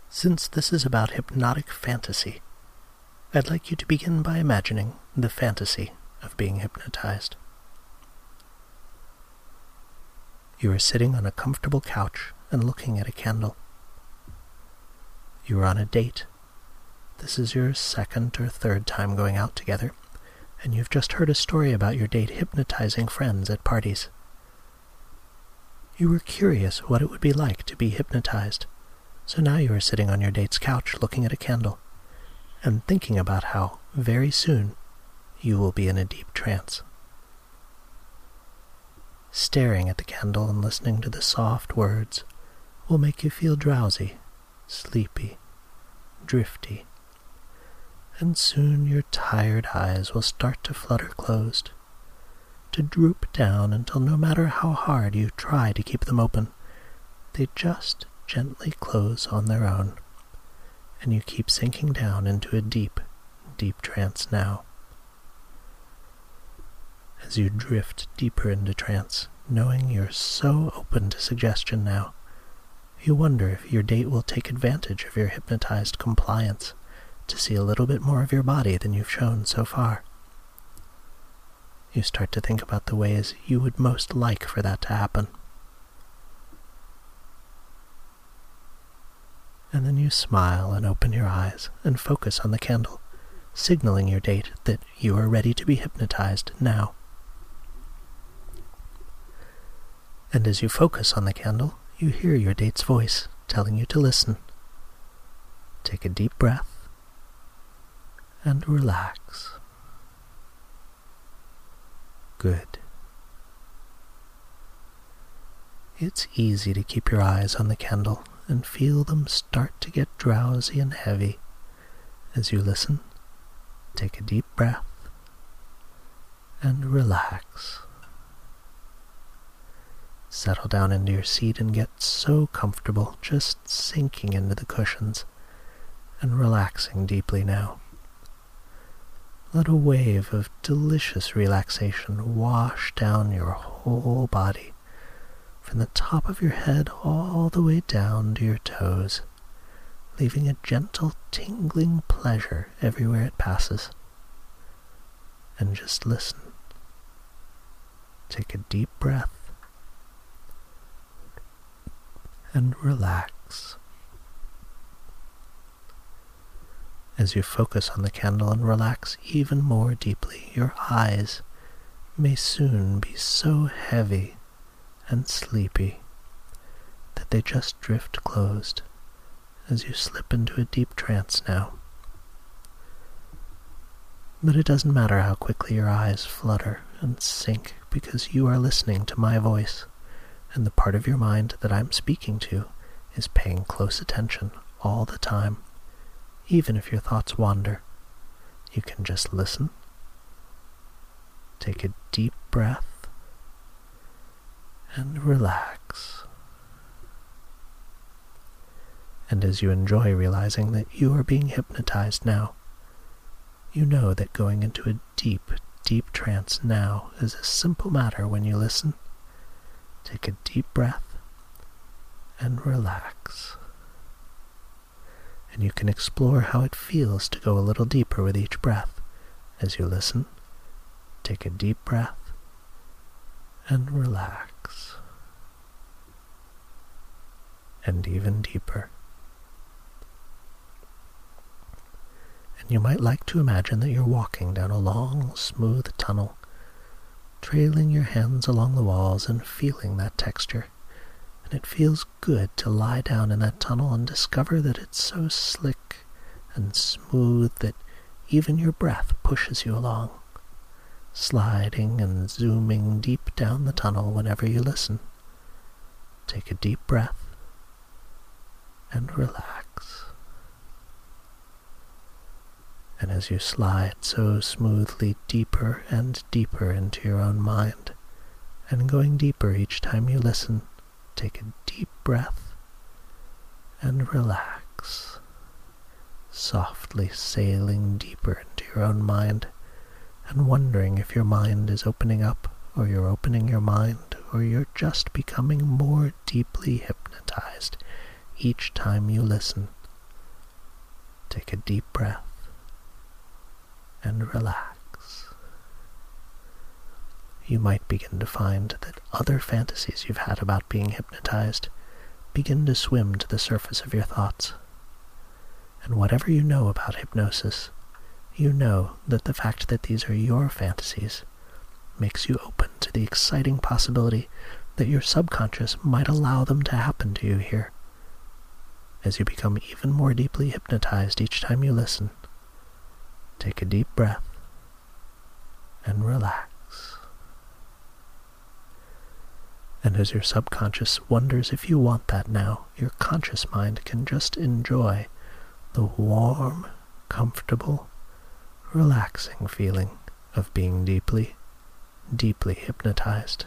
Since this is about hypnotic fantasy, I'd like you to begin by imagining the fantasy of being hypnotized. You are sitting on a comfortable couch and looking at a candle. You are on a date. This is your second or third time going out together, and you've just heard a story about your date hypnotizing friends at parties. You were curious what it would be like to be hypnotized, so now you are sitting on your date's couch looking at a candle and thinking about how, very soon, you will be in a deep trance. Staring at the candle and listening to the soft words will make you feel drowsy, sleepy, drifty, and soon your tired eyes will start to flutter closed, to droop down until no matter how hard you try to keep them open, they just gently close on their own, and you keep sinking down into a deep, deep trance now. As you drift deeper into trance, knowing you're so open to suggestion now, you wonder if your date will take advantage of your hypnotized compliance to see a little bit more of your body than you've shown so far. You start to think about the ways you would most like for that to happen. And then you smile and open your eyes and focus on the candle, signaling your date that you are ready to be hypnotized now. And as you focus on the candle, you hear your date's voice telling you to listen. Take a deep breath and relax. Good. It's easy to keep your eyes on the candle and feel them start to get drowsy and heavy. As you listen, take a deep breath and relax. Settle down into your seat and get so comfortable, just sinking into the cushions and relaxing deeply now. Let a wave of delicious relaxation wash down your whole body, from the top of your head all the way down to your toes, leaving a gentle tingling pleasure everywhere it passes. And just listen. Take a deep breath and relax. As you focus on the candle and relax even more deeply, your eyes may soon be so heavy and sleepy that they just drift closed as you slip into a deep trance now. But it doesn't matter how quickly your eyes flutter and sink, because you are listening to my voice, and the part of your mind that I'm speaking to is paying close attention all the time. Even if your thoughts wander, you can just listen, take a deep breath, and relax. And as you enjoy realizing that you are being hypnotized now, you know that going into a deep, deep trance now is a simple matter when you listen. Take a deep breath and relax. And you can explore how it feels to go a little deeper with each breath. As you listen, take a deep breath and relax. And even deeper. And you might like to imagine that you're walking down a long, smooth tunnel, trailing your hands along the walls and feeling that texture. And it feels good to lie down in that tunnel and discover that it's so slick and smooth that even your breath pushes you along, sliding and zooming deep down the tunnel whenever you listen. Take a deep breath and relax. And as you slide so smoothly deeper and deeper into your own mind, and going deeper each time you listen, take a deep breath and relax, softly sailing deeper into your own mind and wondering if your mind is opening up, or you're opening your mind, or you're just becoming more deeply hypnotized each time you listen Take a deep breath and relax. You might begin to find that other fantasies you've had about being hypnotized begin to swim to the surface of your thoughts. And whatever you know about hypnosis, you know that the fact that these are your fantasies makes you open to the exciting possibility that your subconscious might allow them to happen to you here. As you become even more deeply hypnotized each time you listen, take a deep breath and relax. And as your subconscious wonders if you want that now, your conscious mind can just enjoy the warm, comfortable, relaxing feeling of being deeply, deeply hypnotized.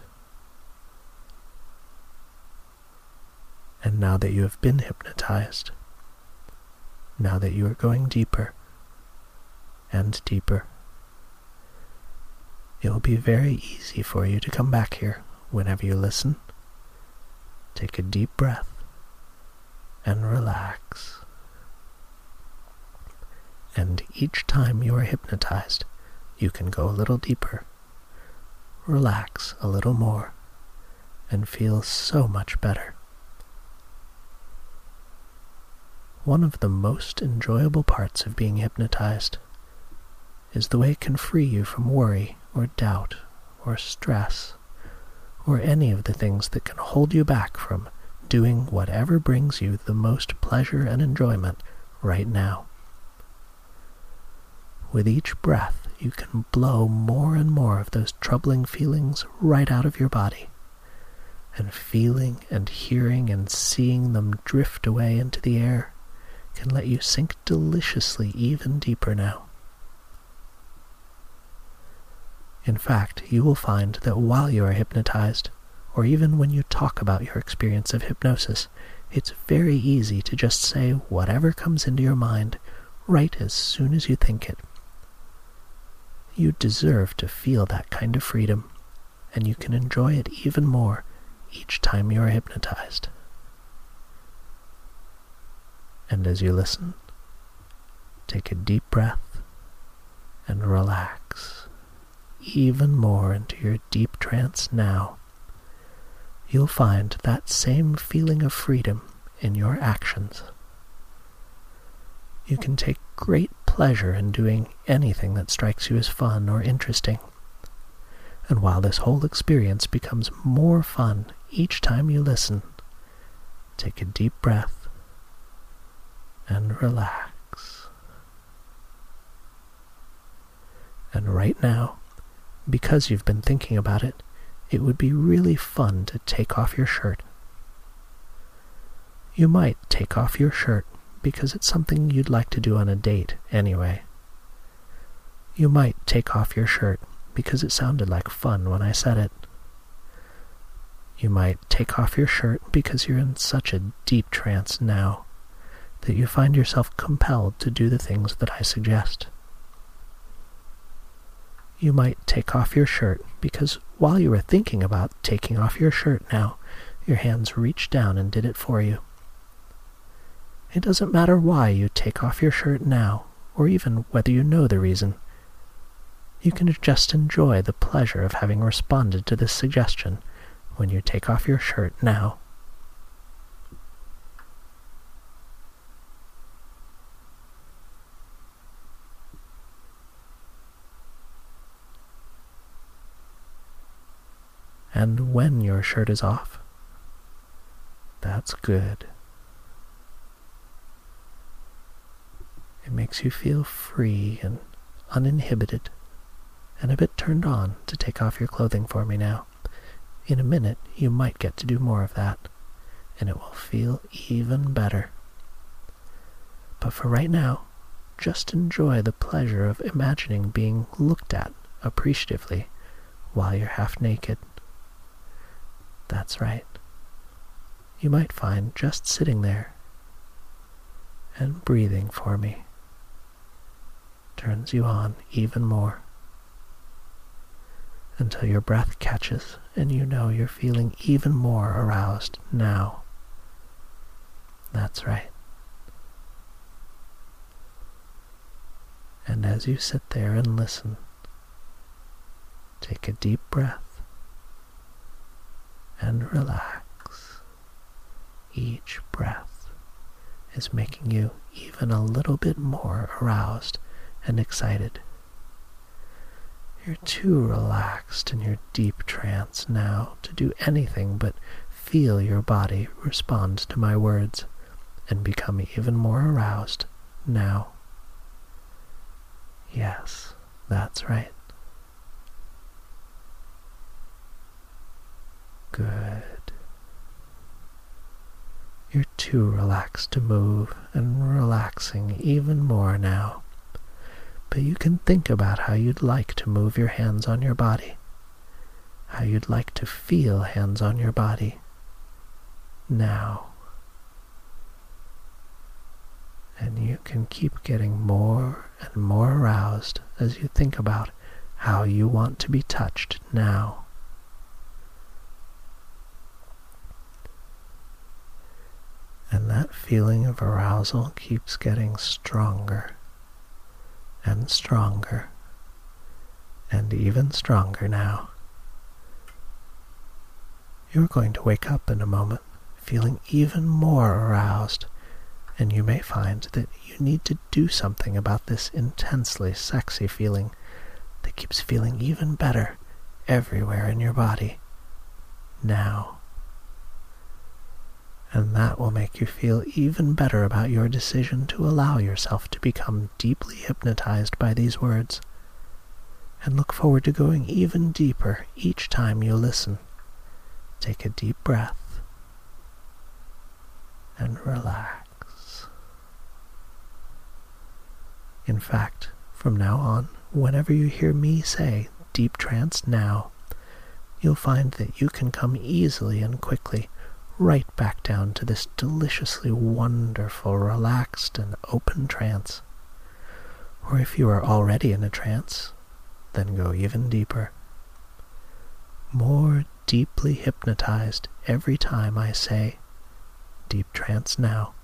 And now that you have been hypnotized, now that you are going deeper and deeper, it will be very easy for you to come back here whenever you listen. Take a deep breath and relax. And each time you are hypnotized, you can go a little deeper, relax a little more, and feel so much better. One of the most enjoyable parts of being hypnotized is the way it can free you from worry or doubt or stress or any of the things that can hold you back from doing whatever brings you the most pleasure and enjoyment right now. With each breath, you can blow more and more of those troubling feelings right out of your body, and feeling and hearing and seeing them drift away into the air can let you sink deliciously even deeper now. In fact, you will find that while you are hypnotized, or even when you talk about your experience of hypnosis, it's very easy to just say whatever comes into your mind right as soon as you think it. You deserve to feel that kind of freedom, and you can enjoy it even more each time you are hypnotized. And as you listen, take a deep breath and relax even more into your deep trance now. You'll find that same feeling of freedom in your actions. You can take great pleasure in doing anything that strikes you as fun or interesting. And while this whole experience becomes more fun each time you listen, take a deep breath and relax. And right now, because you've been thinking about it, it would be really fun to take off your shirt. You might take off your shirt because it's something you'd like to do on a date anyway. You might take off your shirt because it sounded like fun when I said it. You might take off your shirt because you're in such a deep trance now that you find yourself compelled to do the things that I suggest. You might take off your shirt because while you were thinking about taking off your shirt now, your hands reached down and did it for you. It doesn't matter why you take off your shirt now, or even whether you know the reason. You can just enjoy the pleasure of having responded to this suggestion when you take off your shirt now. And when your shirt is off, that's good. It makes you feel free and uninhibited, and a bit turned on to take off your clothing for me now. In a minute, you might get to do more of that, and it will feel even better. But for right now, just enjoy the pleasure of imagining being looked at appreciatively while you're half naked. That's right. You might find just sitting there and breathing for me turns you on even more, until your breath catches and you know you're feeling even more aroused now. That's right. And as you sit there and listen, take a deep breath and relax. Each breath is making you even a little bit more aroused and excited. You're too relaxed in your deep trance now to do anything but feel your body respond to my words and become even more aroused now. Yes, that's right. Good. You're too relaxed to move and relaxing even more now. But you can think about how you'd like to move your hands on your body, how you'd like to feel hands on your body now. And you can keep getting more and more aroused as you think about how you want to be touched now. And that feeling of arousal keeps getting stronger and stronger and even stronger now. You're going to wake up in a moment feeling even more aroused, and you may find that you need to do something about this intensely sexy feeling that keeps feeling even better everywhere in your body now. And that will make you feel even better about your decision to allow yourself to become deeply hypnotized by these words, and look forward to going even deeper each time you listen. Take a deep breath and relax. In fact, from now on, whenever you hear me say deep trance now, you'll find that you can come easily and quickly right back down to this deliciously wonderful, relaxed and open trance. Or if you are already in a trance, then go even deeper. More deeply hypnotized every time I say deep trance now.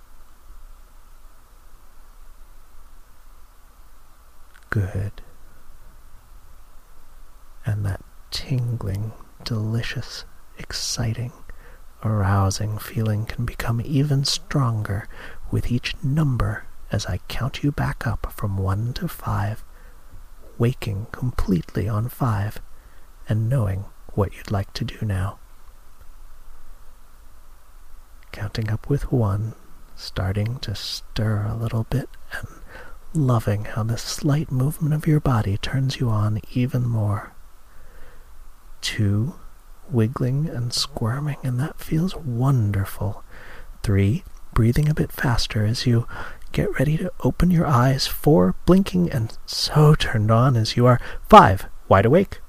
Good. And that tingling, delicious, exciting, arousing feeling can become even stronger with each number as I count you back up from 1 to 5, waking completely on 5 and knowing what you'd like to do now. Counting up with 1, starting to stir a little bit and loving how the slight movement of your body turns you on even more. 2, wiggling and squirming, and that feels wonderful. 3, breathing a bit faster as you get ready to open your eyes. 4, blinking and so turned on as you are. 5, wide awake.